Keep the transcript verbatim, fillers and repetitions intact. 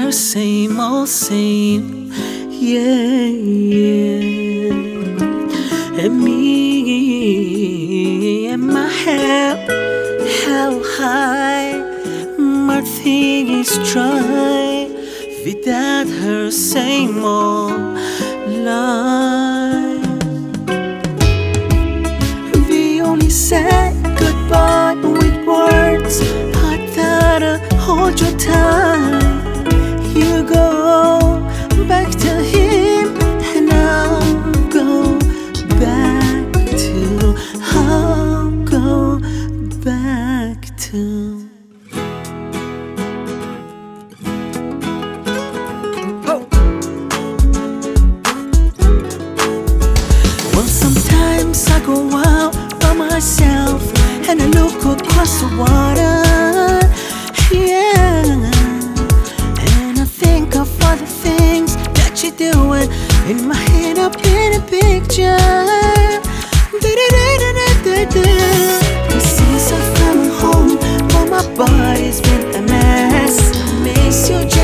her same old same, yeah, yeah. And me and my head held high, my thing is dry without her same old lie. We only said goodbye with words. I thought I'd hold your time. You go back to him, and I'll go back to, I'll go back to. Well, sometimes I go out by myself and I look across the water, yeah. And I think of all the things that you're doing in my head, up in a picture. This is I'm coming home, but my body's been a mess. I miss you.